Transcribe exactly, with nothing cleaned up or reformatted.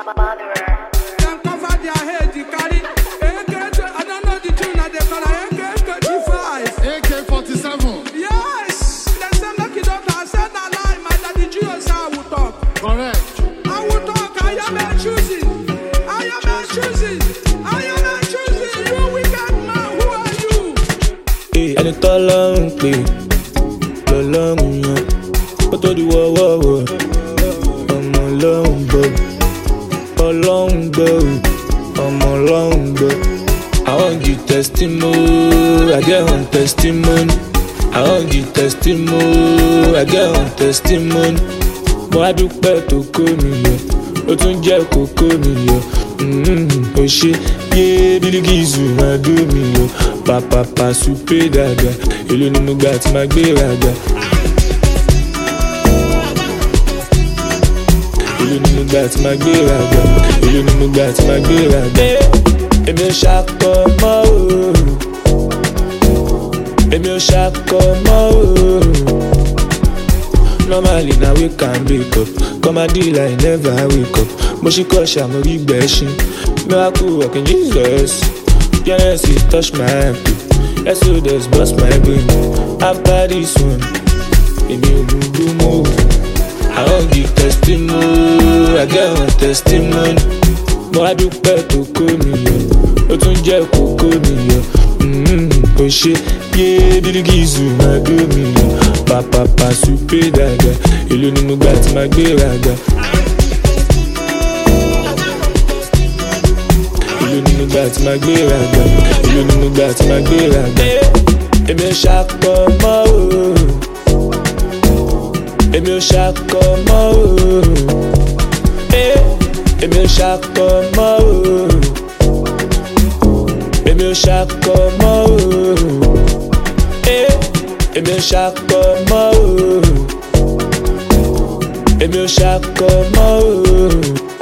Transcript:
Can cover their head, the carry A K, I don't know the tune that they call A K thirty-five. A K forty-seven. Yes, they say lucky doctor, I said not lie, my daddy Gio say I will talk. Correct. I will talk, I am a choosing. I am a choosing. I am a choosing. You wicked man, who are you? Ẹni tọ́lọ́run pè lọ́lọ́run yan kó tó di wọ́wọ́wọ́ ọmọ ọlọ́run gbọ́ ọlọ́run gbọ́ ọmọ ọlọ́run gbọ́. I wan give testimony, I get one testimony. I wan give testimony, I get one testimony. Mo á dúpẹ́ tó kó mi yọ, ó tún jẹ́ kókó mi yọ. Ó ṣe yé bílíkìsù máa dó mi yọ. Pàpàpà súpé dàgbà, èló ni mo gbà tí máa gbé ràgbà. Èló ni mo gbà tí máa gbé ràgbà. Èló ni mo gbà tí máa gbé ràgbà. Èmi ò ṣakọ mọ́ o. Èmi ò ṣakọ mọ́ o. Normally na wake and wake up. Come and deal I never wake up. Mo ṣì kọ́ ṣàmórí gbẹ̀ṣin. Miracle working Jesus. Genesis touch my hand. Exodus bust my brain. After this one, èmi ò gbogbo mọ́. I wan give testimony, I get one testimony. Mo á dúpẹ́ tó kó mi yọ, ó tún jẹ́ kókó mi yọ. Ó ṣe yé bílíkìsù máa dó mi yọ. Pàpàpà súpé dàgbà, èló ni mo gbà tí máa gbé ràgbà. Èló ni mo gbà tí máa gbé ràgbà. Èló ni mo gbà tí máa gbé ràgbà. Èmi ò ṣakọ mọ́ o. Èmi ò ṣakọ mọ́ o. Èmi ò ṣakọ mọ́ o. Èmi ò ṣakọ mọ́ o. Èmi ò ṣakọ mọ́ o. Èmi ò ṣakọ mọ́ o.